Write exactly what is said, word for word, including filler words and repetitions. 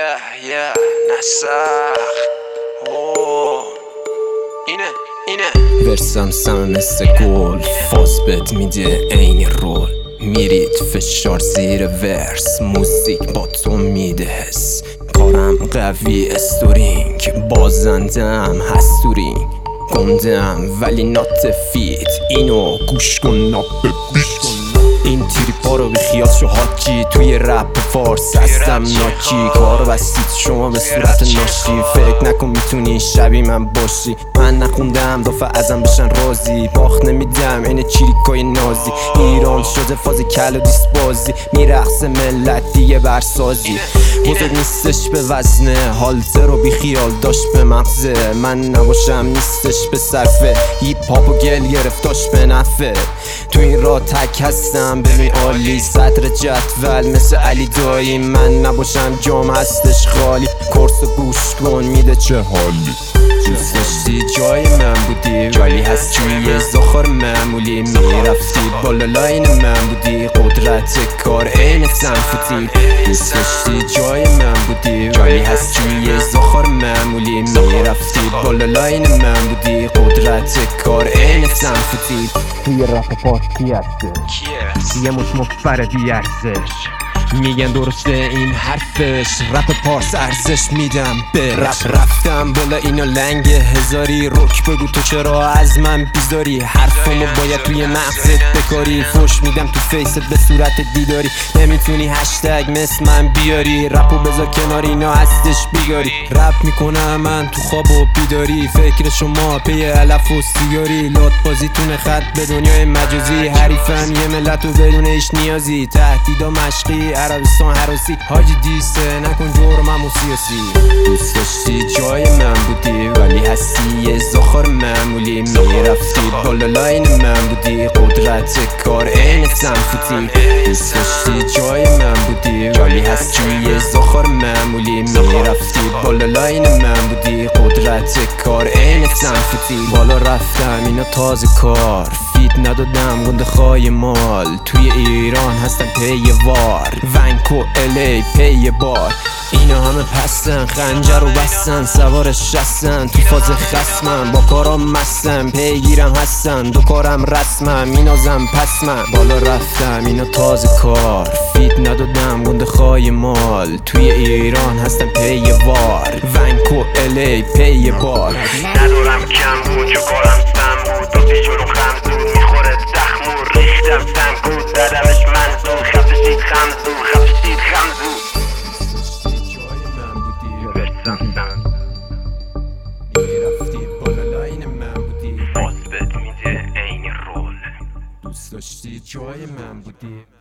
yeah yeah نسخ اوه اینه اینه ورسم سم مثل گل فاز بد میده این رول میرید فشار زیر ورس موزیک با تو میده حس کارم قوی استورینگ بازندم هستورینگ گندم ولی نات فیت اینو گوش کن نبگوش این تریپا رو بیخیال شو حاجی توی رپ فارس هستم ناچی کارو بستید شما به صورت ناشی فکر نکن میتونی شبیه من باشی من نخوندم دفعه ازم بشن رازی باخت نمیدم اینه چیریکای نازی ایران شده فاز کل و دیست بازی میرقصه ملت دیگه برسازی بزرگ نیستش به وزنه حالته رو بیخیال داشت به مغزه من نباشم نیستش به صرفه هیپ هاپ و گل گرفتاش به نفه تو این را تک هستم ببین عالی سطر جدول مثل علی دایی من نباشم جام هستش خالی کورس گوش کن میده چه حالی دوست داشتی جای من بودی ولی هست توی زخار معمولی میرفتی بالا لاین من بودی قدرت کار این سنفوتی دوست داشتی جای من بودی ولی هست توی زخار معمولی میرفتی بالا لاین من بودی قدرت کار این سنفوتی توی رپ پاس کی هستش یه مش مفر بی ارزش میگن درسته این حرفش رپ پارس ارزش میدم به رپ رفتم بالا اینو لنگ هزاری روک بگو تو چرا از من بیزاری حرفمو باید توی مغزت بکاری فوش میدم تو فیست به صورت دیداری نمیتونی هشتگ مثل من بیاری رپو بذار کنار اینا هستش بیگاری رپ میکنم من تو خواب و بیداری فکر شما پی علف و سیگاری لات بازیتونه خط به دنیای مجازی حریفم یه ملت و بدون هیچ نیازی تهدیدا مشقی عربستان حراسی حاجی دیسته نکن جرمم و سیاسی دوست داشتی جای من بودی ولی هستی یه زخار معمولی میرفتی بالا لاین من بودی قدرت کار این سنفوتی دوست داشتی جای من بودی ولی هستی یه زخار معمولی میرفتی بالا لاین من بودی قدرت کار این سنفوتی بالا رفتم اینا تازه کار فید ندادم گنده خواهی مال توی ایران هستم پی وار ونکو الی پی بار اینا همه پستن خنجر رو بستن سوارش شستن تو فاز خسمم با کارام مستم پیگیرم هستن دو کارم رسمم مینازم پسمم بالا رفتم اینا تازه کار فید ندادم گنده خواهی مال توی ایران هستم پی وار ونکو الی پی بار ندارم کم بود چو کارم سم بود دو پیش رو خمزون میخوره زخمون ریختم سنگود دادمش منزون خفشید خمزون خفشید خمزون میرفتی بالا لاین من بودی فاز بد میده این رول دوست داشتی جای من بودی